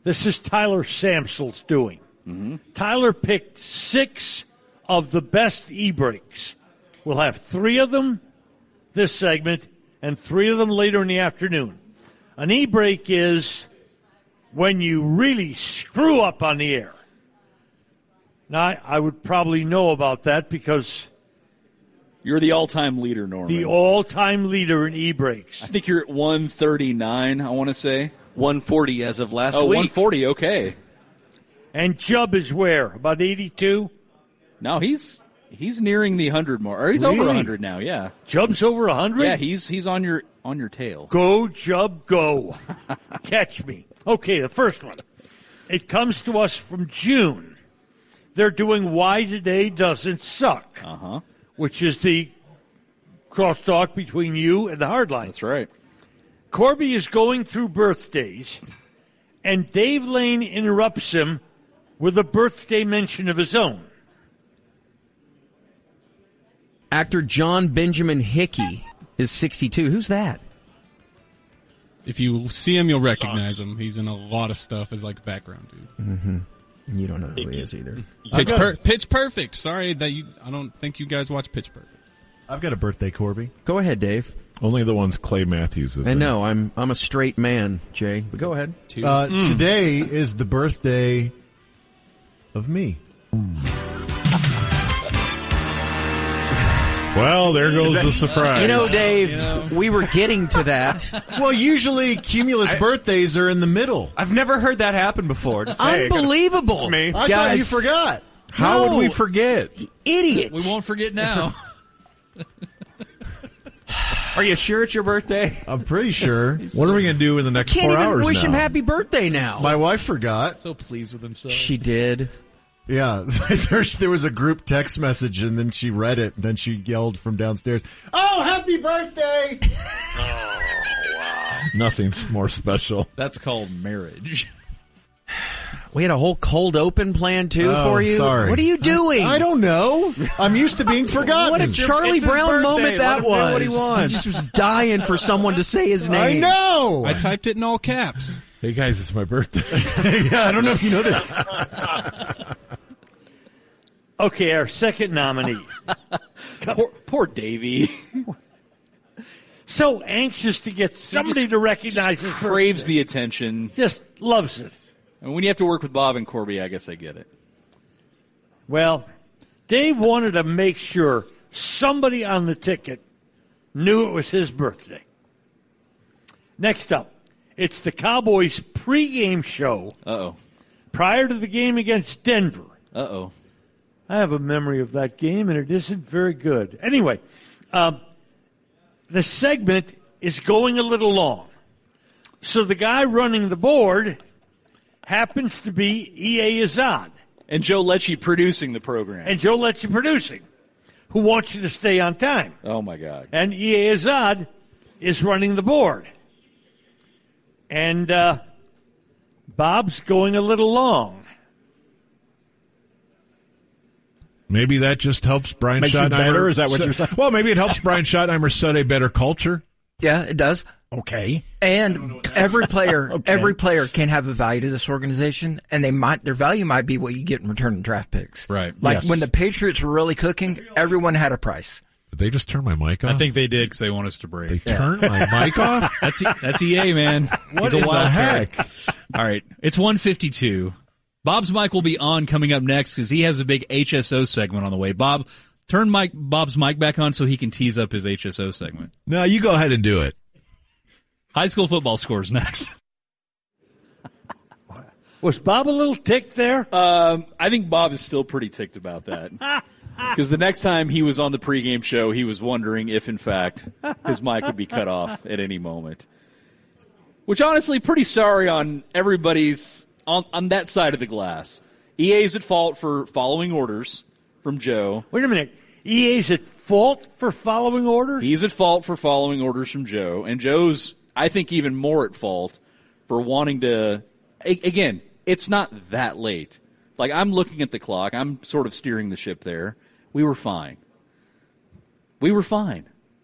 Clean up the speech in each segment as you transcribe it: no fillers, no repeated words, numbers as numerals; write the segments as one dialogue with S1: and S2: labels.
S1: This is Tyler Samsel's doing.
S2: Mm-hmm.
S1: Tyler picked 6 of the best e-brakes. We'll have 3 of them this segment and 3 of them later in the afternoon. An e-brake is when you really screw up on the air. Now, I would probably know about that because
S2: you're the all-time leader, Norman.
S1: The all-time leader in e-brakes.
S2: I think you're at 139, I want to say.
S3: 140 as of last week.
S2: 140, okay.
S1: And Jubb is where? About 82?
S2: No, he's nearing the 100 mark. Or he's
S1: Really?
S2: over 100 now, yeah.
S1: Jubb's over 100?
S2: Yeah, he's on your tail.
S1: Go, Jubb, go. Catch me. Okay, the first one. It comes to us from June. They're doing Why Today Doesn't Suck, which is the crosstalk between you and the Hardline.
S2: That's right.
S1: Corby is going through birthdays, and Dave Lane interrupts him with a birthday mention of his own.
S4: Actor John Benjamin Hickey is 62. Who's that?
S5: If you see him, you'll recognize him. He's in a lot of stuff as like a background dude.
S4: Mm-hmm. You don't know who he is either.
S5: Pitch Perfect. Sorry that I don't think you guys watch Pitch Perfect.
S6: I've got a birthday, Corby.
S4: Go ahead, Dave.
S7: Only the ones Clay Matthews is.
S4: I know. I'm a straight man, Jay. But go ahead.
S6: Today is the birthday of me.
S7: Well, there goes the surprise.
S4: You know, Dave, we were getting to that.
S6: Well, usually Cumulus birthdays are in the middle.
S3: I've never heard that happen before. Just say,
S4: Unbelievable.
S3: It's me.
S6: I thought you forgot.
S7: How would we forget?
S4: Idiot.
S2: We won't forget now.
S3: Are you sure it's your birthday?
S6: I'm pretty sure.
S7: What are we going to do in the next
S4: Can't
S7: 4
S4: even
S7: hours
S4: wish
S7: now?
S4: him happy birthday now.
S6: My wife forgot.
S2: So pleased with himself.
S4: She did.
S6: Yeah, there was a group text message, and then she read it, and then she yelled from downstairs, "Oh, happy birthday!"
S2: Oh, wow.
S7: Nothing's more special.
S2: That's called marriage.
S4: We had a whole cold open plan, too, for you.
S6: Sorry.
S4: What are you doing?
S6: I don't know. I'm used to being forgotten.
S4: What a Charlie Brown moment that was.
S3: What he wants.
S4: He just was dying for someone to say his name.
S6: I know.
S5: I typed it in all caps.
S7: Hey, guys, it's my birthday.
S6: Yeah, I don't know if you know this.
S1: Okay, our second nominee.
S2: Poor Davey.
S1: So anxious to get somebody to recognize his
S2: Craves
S1: birthday.
S2: the attention.
S1: Just loves it.
S2: And when you have to work with Bob and Corby, I guess I get it.
S1: Well, Dave wanted to make sure somebody on the ticket knew it was his birthday. Next up, it's the Cowboys pregame show
S2: Uh-oh.
S1: prior to the game against Denver.
S2: Uh-oh.
S1: I have a memory of that game, and it isn't very good. Anyway, the segment is going a little long. So the guy running the board happens to be E.A. Azad.
S2: And Joe Lecce producing the program.
S1: And Joe Lecce producing, who wants you to stay on time.
S2: Oh, my God.
S1: And E.A. Azad is running the board. And Bob's going a little long.
S7: Maybe that just helps Brian
S3: Makes you
S7: Schottenheimer.
S3: better? Is that what you're saying?
S7: Well, maybe it helps Brian Schottenheimer set a better culture.
S8: Yeah, it does.
S3: Okay.
S8: And every player can have a value to this organization, and their value might be what you get in return in draft picks.
S2: Right.
S8: Like
S3: Yes.
S8: when the Patriots were really cooking, everyone had a price.
S7: Did they just turn my mic off?
S9: I think they did because they want us to break.
S7: They turned my mic off?
S9: That's EA, man.
S7: What
S9: He's
S7: in
S9: a wild
S7: the heck?
S9: card. All right. It's 1:52. Bob's mic will be on coming up next because he has a big HSO segment on the way. Bob, turn Bob's mic back on so he can tease up his HSO segment.
S7: No, you go ahead and do it.
S9: High school football scores next.
S1: Was Bob a little ticked there?
S2: I think Bob is still pretty ticked about that. Because the next time he was on the pregame show, he was wondering if, in fact, his mic would be cut off at any moment. Which, honestly, pretty sorry on everybody's on that side of the glass. EA's at fault for following orders from Joe.
S1: Wait a minute. EA's at fault for following orders?
S2: He's at fault for following orders from Joe. And Joe's, I think, even more at fault for wanting to... Again, it's not that late. Like, I'm looking at the clock. I'm sort of steering the ship there. We were fine.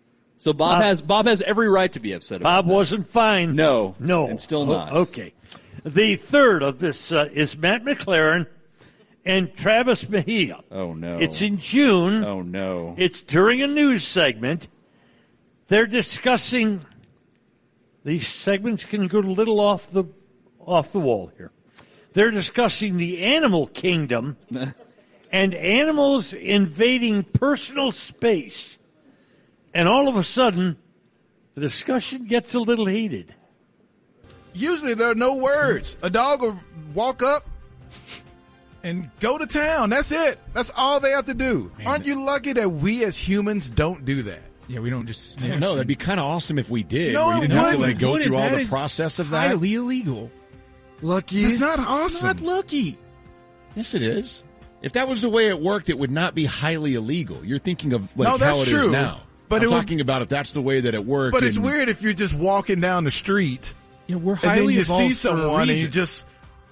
S2: So Bob has every right to be upset about
S1: Bob
S2: that.
S1: wasn't fine.
S2: No.
S1: No.
S2: And still not.
S1: Okay. The third of this is Matt McLaren and Travis Mejia.
S2: Oh, no.
S1: It's in June.
S2: Oh, no.
S1: It's during a news segment. They're discussing. These segments can go a little off the wall here. They're discussing the animal kingdom and animals invading personal space. And all of a sudden, the discussion gets a little heated.
S10: Usually there are no words. A dog will walk up and go to town. That's it. That's all they have to do. Man, aren't you lucky that we as humans don't do that?
S11: Yeah, we don't just sniff.
S12: I don't know. That'd be kind of awesome if we did.
S10: No,
S12: where you didn't have to go through all
S11: that
S12: the
S11: is
S12: process of that.
S11: Highly illegal.
S12: Lucky.
S10: It's not awesome.
S11: Not lucky.
S12: Yes, it is. If that was the way it worked, it would not be highly illegal. You're thinking of
S10: No, that's
S12: how it
S10: true.
S12: is now.
S10: But
S12: I'm talking about if that's the way that it worked.
S10: But it's weird if you're just walking down the street.
S11: Yeah, we're
S10: and then
S11: highly
S10: you
S11: evolved
S10: see
S11: for a
S10: someone and you
S11: reason.
S10: just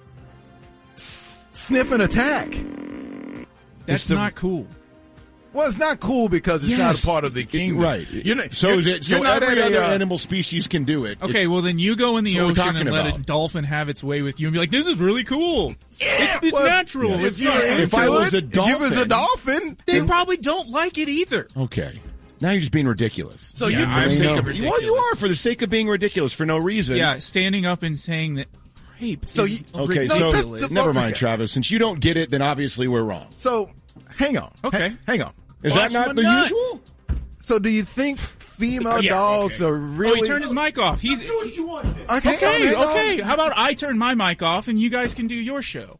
S10: sniff and attack.
S11: That's not cool.
S10: Well, it's not cool because it's not a part of the kingdom.
S12: Right. So every other animal species can do it.
S11: Okay, well then you go in the
S12: That's what we're
S11: ocean and
S12: talking
S11: let a
S12: about.
S11: dolphin have its way with you and be like, this is really cool. It's
S10: well,
S11: natural.
S10: yes.
S11: It's
S10: If you're
S11: not-
S10: into
S12: If I was a
S10: it, if you was a dolphin,
S11: they probably don't like it either.
S12: Okay. Now you're just being ridiculous.
S10: So
S11: Yeah,
S10: you
S11: I'm
S10: think
S11: sick
S10: of
S11: of
S10: it.
S12: Well, you are for the sake of being ridiculous for no reason.
S11: Yeah, standing up and saying that rape.
S10: So
S11: is
S10: you-
S12: Okay,
S11: ridiculous.
S12: so never mind, Travis. Since you don't get it, then obviously we're wrong.
S10: So hang on.
S11: Okay.
S10: Hang on.
S12: Is that not the usual?
S10: So do you think female dogs are really?
S11: Oh, he turned his mic off. He's
S10: what you want.
S11: Okay. How about I turn my mic off and you guys can do your show?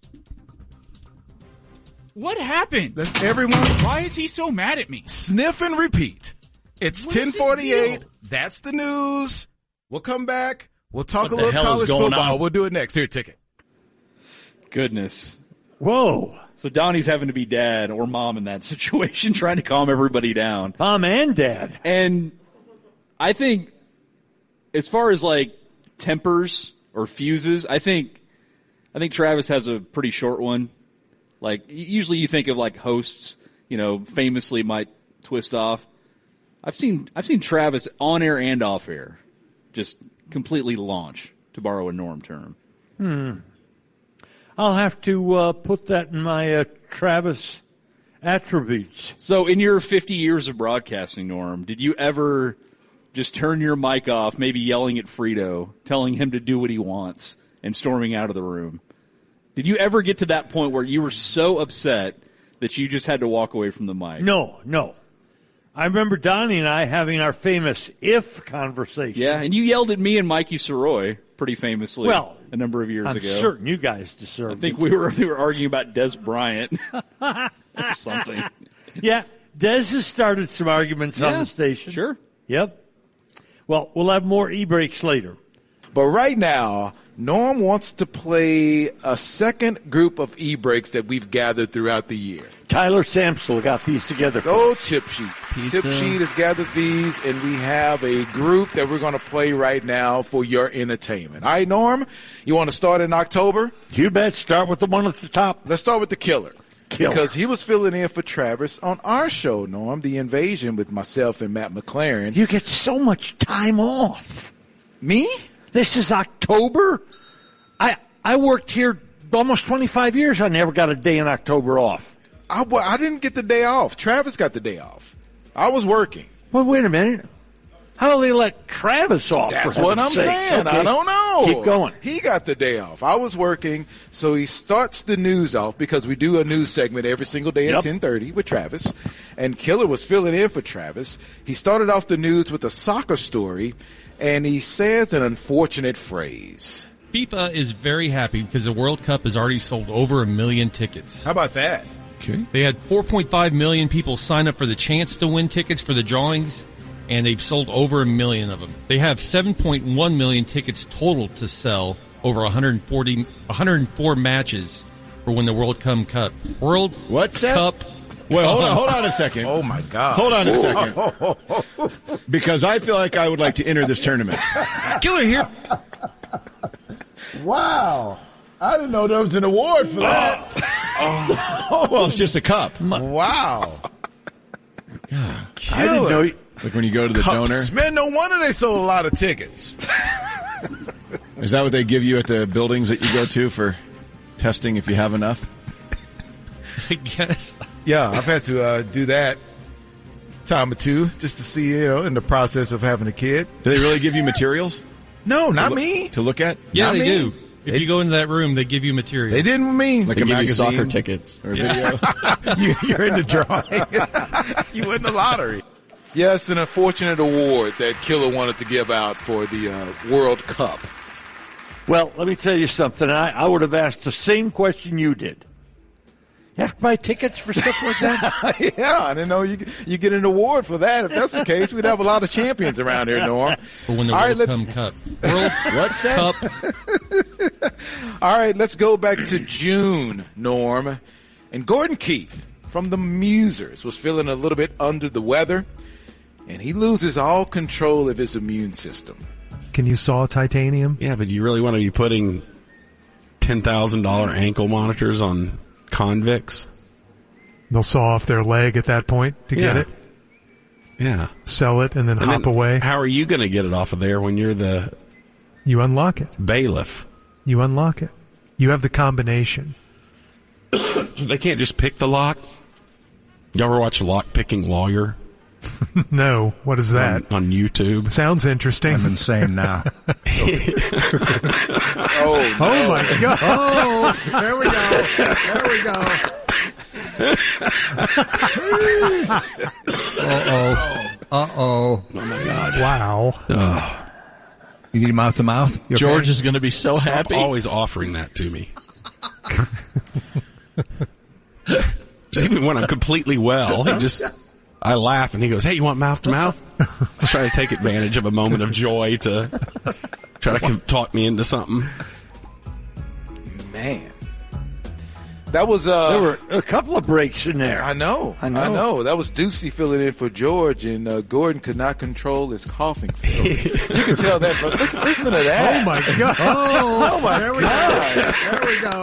S11: What happened?
S10: That's everyone's.
S11: Why is he so mad at me?
S10: Sniff and repeat. It's 10:48. That's the news. We'll come back. We'll talk
S2: What
S10: a
S2: the
S10: little
S2: hell is
S10: college
S2: going
S10: football.
S2: on?
S10: We'll do it next. Here, ticket.
S2: Goodness.
S1: Whoa.
S2: So Donnie's having to be dad or mom in that situation, trying to calm everybody down.
S1: Mom and dad.
S2: And I think as far as like tempers or fuses, I think Travis has a pretty short one. Like usually you think of like hosts, famously might twist off. I've seen Travis on air and off air just completely launch, to borrow a Norm term.
S1: I'll have to put that in my Travis attributes.
S2: So in your 50 years of broadcasting, Norm, did you ever just turn your mic off, maybe yelling at Frito, telling him to do what he wants, and storming out of the room? Did you ever get to that point where you were so upset that you just had to walk away from the mic?
S1: No. I remember Donnie and I having our famous if conversation.
S2: Yeah, and you yelled at me and Mikey Soroy pretty famously a number of years
S1: I'm
S2: ago.
S1: certain you guys deserve
S2: I think we were arguing about Des Bryant or something.
S1: Yeah, Des has started some arguments on
S2: Yeah,
S1: the station.
S2: Sure.
S1: Yep. Well, we'll have more e-breaks later.
S10: But right now, Norm wants to play a second group of e-breaks that we've gathered throughout the year.
S1: Tyler Samsel got these together.
S10: Oh, Tip Sheet.
S4: Pizza.
S10: Tip Sheet has gathered these, and we have a group that we're going to play right now for your entertainment. All right, Norm, you want to start in October?
S1: You bet. Start with the one at the top.
S10: Let's start with the killer.
S1: Killer.
S10: Because he was filling in for Travis on our show, Norm, The Invasion with myself and Matt McLaren.
S1: You get so much time off.
S10: Me?
S1: This is October. I worked here almost 25 years. I never got a day in October off.
S10: I didn't get the day off. Travis got the day off. I was working.
S1: Well, wait a minute. How do they let Travis off?
S10: That's
S1: for
S10: what I'm
S1: heaven's sakes?
S10: saying.
S1: Okay.
S10: I don't know.
S1: Keep going.
S10: He got the day off. I was working, so he starts the news off because we do a news segment every single day at 10:30 with Travis. And Killer was filling in for Travis. He started off the news with a soccer story, and he says an unfortunate phrase.
S13: FIFA is very happy because the World Cup has already sold over 1 million tickets.
S10: How about that?
S13: Okay. They had 4.5 million people sign up for the chance to win tickets for the drawings, and they've sold over 1 million of them. They have 7.1 million tickets total to sell over 104 matches for when the World Cup.
S12: What's that?
S13: Cup.
S12: Wait, hold on a second.
S10: Oh, my God.
S12: Hold on a second. Because I feel like I would like to enter this tournament.
S13: Killer here.
S10: Wow. I didn't know there was an award for that.
S12: Oh, well, it's just a cup.
S10: Wow.
S1: I didn't know.
S12: Like when you go to the
S10: Cups.
S12: donor.
S10: Man, no wonder they sold a lot of tickets.
S12: Is that what they give you at the buildings that you go to for testing if you have enough?
S13: I guess.
S10: Yeah, I've had to do that time or two just to see, in the process of having a kid.
S12: Do they really give you materials?
S10: No, not me.
S12: To look at?
S13: Yeah,
S10: Not
S13: they
S10: me.
S13: do. If you go into that room, they give you material.
S10: They didn't mean
S12: Like
S2: They
S12: a
S2: give you
S12: magazine?
S2: soccer tickets.
S12: Or video?
S10: You're in the drawing. You win the lottery. Yeah, it's an unfortunate award that Killer wanted to give out for the World Cup.
S1: Well, let me tell you something. I would have asked the same question you did. You have to buy tickets for stuff like that?
S10: Yeah, I didn't know you get an award for that. If that's the case, we'd have a lot of champions around here, Norm.
S13: For when the
S10: All right,
S13: World Cup.
S10: World what's that?
S13: Cup.
S10: All right, let's go back to June, Norm. And Gordon Keith from the Musers was feeling a little bit under the weather, and he loses all control of his immune system.
S14: Can you saw titanium?
S15: Yeah, but you really want to be putting $10,000 ankle monitors on convicts?
S14: They'll saw off their leg at that point to get it.
S15: Yeah.
S14: Sell it and then hop away.
S15: How are you going to get it off of there when you're the
S14: You unlock it.
S15: bailiff?
S14: You unlock it. You have the combination.
S15: They can't just pick the lock? You ever watch Lock-Picking Lawyer?
S14: No. What is that?
S15: On YouTube.
S14: Sounds interesting.
S6: I'm insane now.
S10: Oh, no.
S14: Oh, my God.
S6: Oh, there we go. There we go. Uh-oh.
S15: Oh, my God.
S14: Wow.
S6: You need mouth to mouth? You okay?
S2: George is going to be so
S15: Stop
S2: happy.
S15: always offering that to me. Even when I'm completely well, I laugh and he goes, "Hey, you want mouth to mouth?" Try to take advantage of a moment of joy to try to talk me into something.
S10: Man. That was
S1: there were a couple of breaks in there.
S10: I know. That was Ducey filling in for George, and Gordon could not control his coughing fit. You can tell that from listen to that.
S14: Oh, my God.
S10: Oh my
S6: There we
S10: God.
S6: go. There we go.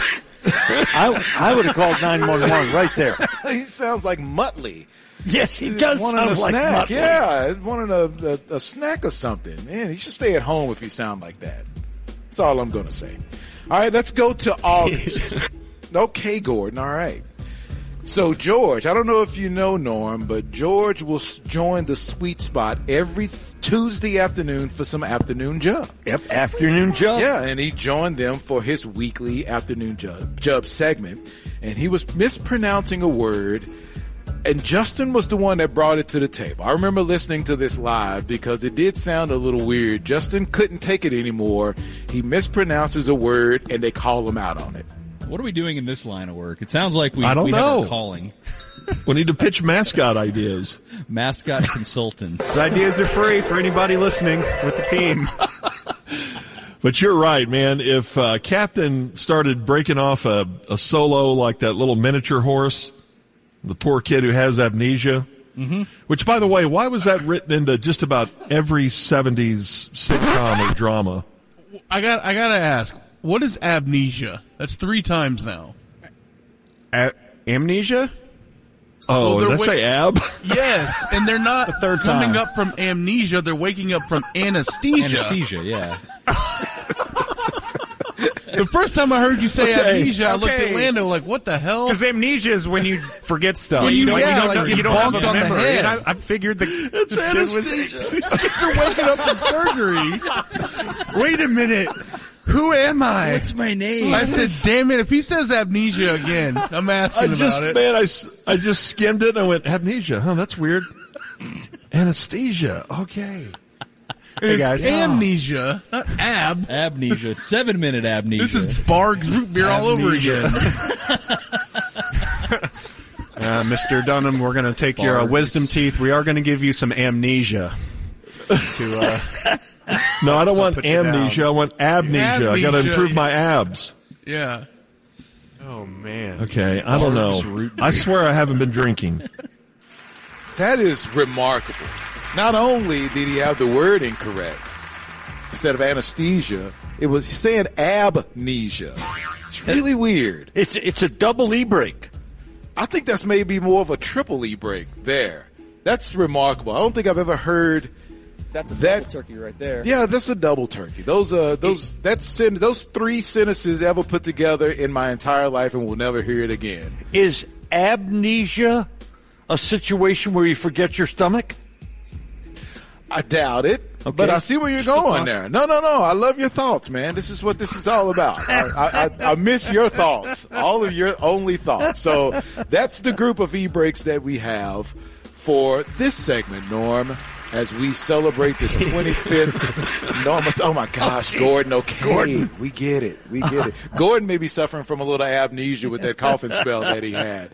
S1: I would have called 911 right there.
S10: He sounds like Muttley.
S1: Yes, he does
S10: Wanting
S1: sound
S10: a
S1: like
S10: snack.
S1: Muttley.
S10: Yeah, wanting a snack or something. Man, he should stay at home if he sound like that. That's all I'm going to say. All right, let's go to August. Okay, Gordon, all right. So, George, I don't know if you know, Norm, but George will join the Sweet Spot every Tuesday afternoon for some afternoon jub.
S1: Afternoon jub?
S10: Yeah, and he joined them for his weekly afternoon jub segment, and he was mispronouncing a word, and Justin was the one that brought it to the table. I remember listening to this live because it did sound a little weird. Justin couldn't take it anymore. He mispronounces a word, and they call him out on it.
S9: What are we doing in this line of work? It sounds like we
S7: I don't
S9: have
S7: know.
S9: our calling.
S7: We need to pitch mascot ideas.
S9: Mascot consultants.
S3: The ideas are free for anybody listening with the team.
S7: But you're right, man. If Captain started breaking off a solo like that little miniature horse, the poor kid who has amnesia, which, by the way, why was that written into just about every 70s sitcom or drama?
S11: I gotta ask, what is amnesia? That's 3 times now.
S3: Amnesia?
S7: Oh,
S11: Well,
S7: did I say ab?
S11: Yes, and they're not
S3: third
S11: coming
S3: time.
S11: up from amnesia, they're waking up from anesthesia.
S9: Anesthesia, yeah.
S11: The first time I heard you say
S7: Okay.
S11: amnesia, I looked at
S3: Okay.
S11: Lando like, what the hell?
S3: Because amnesia is when you forget stuff.
S11: When you-
S3: don't,
S11: yeah,
S3: you don't,
S11: like
S3: know,
S11: you
S3: you don't have
S11: bonked
S3: a
S11: on the
S3: memory.
S11: head.
S3: And I figured
S7: It's anesthesia.
S11: You're waking up from surgery.
S3: Wait a minute. Who am I?
S12: What's my name?
S11: I said, damn it, if he says amnesia again, I'm asking about it.
S7: Man, I just skimmed it and I went, amnesia. Huh, that's weird. Anesthesia. Okay.
S3: Hey, guys.
S11: Amnesia, not ab.
S9: Amnesia. 7-minute amnesia.
S11: This is Barg's root beer all over again.
S3: Mr. Dunham, we're going to take your
S9: Bars.
S3: wisdom teeth. We are going to give you some amnesia.
S7: No, I don't want
S3: put you
S7: amnesia.
S3: down.
S7: I want abnesia. I got to
S11: Amnesia.
S7: improve my abs.
S11: Yeah.
S3: Oh, man.
S7: Okay, I don't
S9: Bars
S7: know.
S9: root
S7: I
S9: beer.
S7: swear I haven't been drinking.
S10: That is remarkable. Not only did he have the word incorrect, instead of anesthesia, it was saying amnesia. It's really weird.
S1: It's a double e-break.
S10: I think that's maybe more of a triple E break there. That's remarkable. I don't think I've ever heard
S2: That's a double turkey right there.
S10: Yeah, that's a double turkey. Those three sentences ever put together in my entire life, and we'll never hear it again.
S1: Is amnesia a situation where you forget your stomach?
S10: I doubt it, but I see where you're going there. No. I love your thoughts, man. This is what this is all about. I miss your thoughts, all of your only thoughts. So that's the group of e-breaks that we have for this segment, Norm, as we celebrate this 25th. Norm, oh my gosh, Gordon. Okay, Gordon. We get it. Gordon may be suffering from a little amnesia with that coughing spell that he had.